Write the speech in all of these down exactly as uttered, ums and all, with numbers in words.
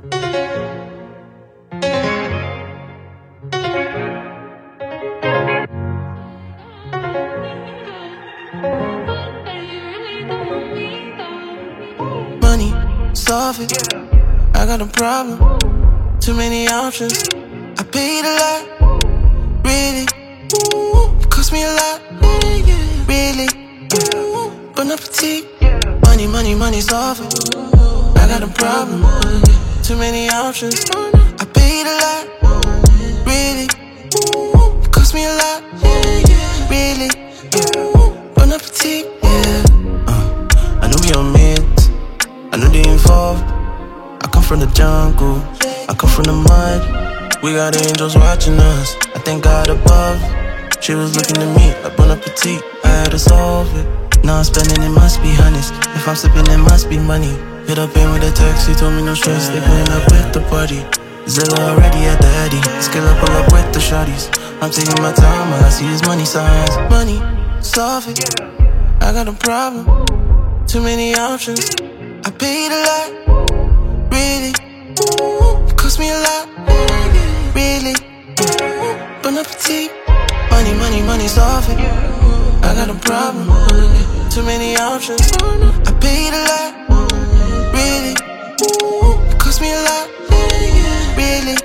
Money, solve it. I got a problem. Too many options. I paid a lot. Really? It cost me a lot. Really? Bon appetit. Money, money, money, solve it. I got a problem. Too many options. I paid a lot. Really? It cost me a lot. Really? Bon appetit. Yeah. Uh, I know we on mids. I know they involved. I come from the jungle. I come from the mud. We got angels watching us. I thank God above. She was looking at me like Bon Appetit. I had to solve it. Now I'm spending, it must be honest. If I'm sipping, it must be money. Hit up in with a text, he told me no stress. They putting up with the party. Zilla already at the Eddie. Skill up, pull up with the shorties. I'm taking my time, all I see is money signs. Money, solve it. I got a problem. Too many options. I paid a lot. Really? It cost me a lot. Really? Bon appetit. Money, money, money, solve it. I got a problem. Too many options. I paid a lot. Really? It cost me a lot. Really?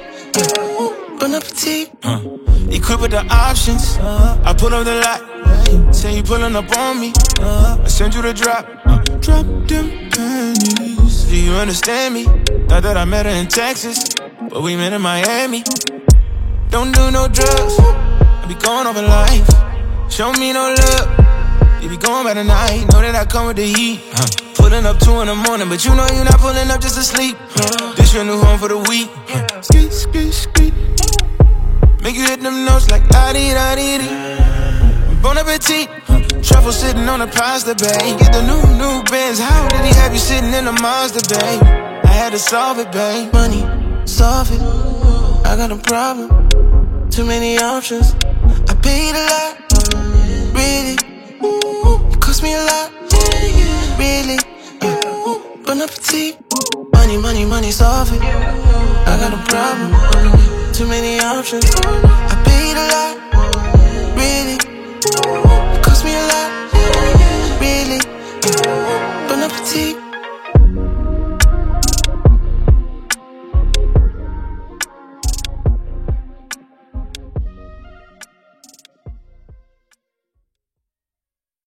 Bon appetit. Uh, equipped with the options. I pull up the lot. Say you pulling up on me. I send you the drop. Uh, drop them pennies. Do you understand me? Thought that I met her in Texas, but we met in Miami. Don't do no drugs. I be going over life. Show me no love. You be going by the night. Know that I come with the heat. Huh. Pulling up two in the morning, but you know you're not pulling up just to sleep. Huh. This your new home for the week. Huh. Skit, skit, skit. Make you hit them notes like la-dee-da-dee-dee. Bon appetit. Huh. Truffle sitting on the pasta bay. Get the new, new Benz. How did he have you sitting in the Mazda, babe? I had to solve it, babe. Money, solve it. I got a problem. Too many options. I paid a lot. Really? It cost me a lot. Really? Bon appetit. Money, money, money, solve it. I got a problem. Too many options. I paid a lot. Really?